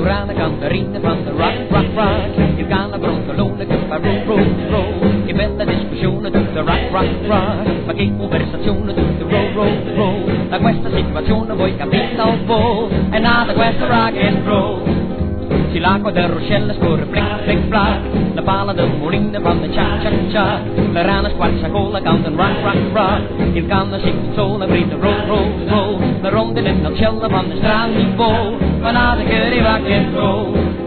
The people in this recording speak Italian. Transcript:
rana cantarina van de rock. Il cane brontolone che fa roll. Che bella discussione tutta rock. Ma che conversazione tutta roll. Da questa situazione voi capite un po', è nata questa rock and roll. Si l'acqua del ruscello scorre flick flack, la palla del mulino fa the cha. La rana squarcia cola canta rock. Il cane si consola grida roll. La rondine nel cielo fa the strani vol, ma nata che di rock and roll.